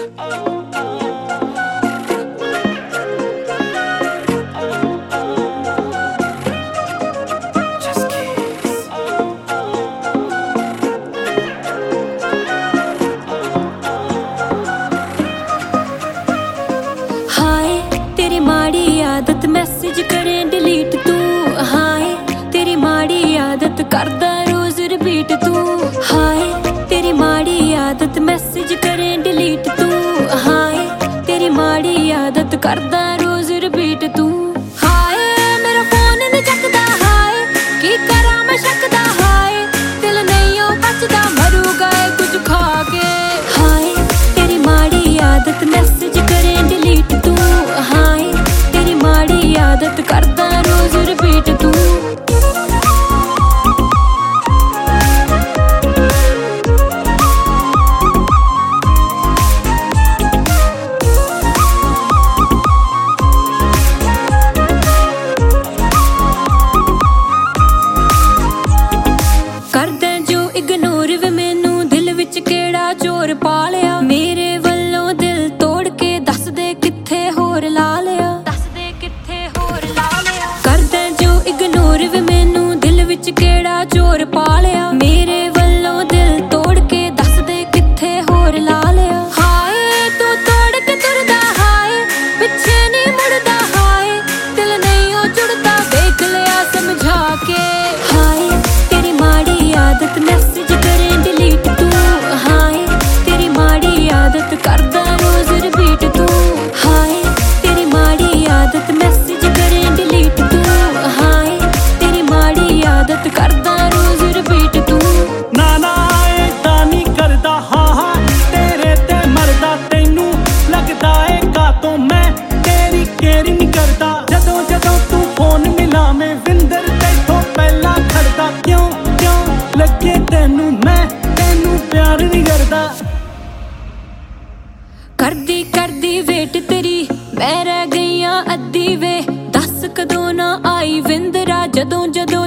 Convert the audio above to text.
आदत मैसेज करें डिलीट तू, हाय तेरी माड़ी आदत करदा रोज रिपीट तू, हाय तेरी माड़ी आदत मैसेज करें डिलीट तू, हाय तेरी माड़ी आदत करदा रोज रिपीट तू। हाय मेरा फोन नहीं चकदा, हाय की करा मैं शकदा, हाय दिल नहीं ओ बचदा मरूगा कुछ खा के। हाय तेरी माड़ी आदत मैसेज करें डिलीट तू, हाय तेरी माड़ी आदत करदा रोज रिपीट तू। करदा जो इग्नोर वे मैनू दिल विच केड़ा चोर पा लिया, मेरे वल्लों दिल तोड़ के दस दे किथे होर ला लिया, दस दे किथे होर ला लिया। करदा जो इग्नोर वे मैनू दिल विच केड़ा चोर पा लिया, मेरे वल्लों दिल तोड़ के दस दे किथे होर ला लिया। हाय तू तोड़ के तुरदा, हाय पिछे नहीं मुड़दा, हाय दिल नहीं ओ जुड़दा देख लिया समझा के। हाय तेरी माड़ी आदत मैसेज करें डिलीट तू, हाय तेरी माड़ी आदत करदा रोज रिपीट तू, हाय तेरी माड़ी आदत मैसेज करें डिलीट तू, हाय तेरी माड़ी आदत करदा रोज रिपीट तू। ना ना ऐदा नहीं करदा, हाँ हाँ तेरे ते मरदा, तैनू लगदा है कातों मैं तेरी केयर नहीं करदा। जदों जदों तू फोन मिला मैं विंदर तैथों पहला खड़दा, क्यों क्यों लगे तैनू मैं तैनू प्यार नहीं करदा। करदी करदी वेट तेरी मैं रह गईयां अद्धी वे, दस कदों ना आई विंदरा जदों जदों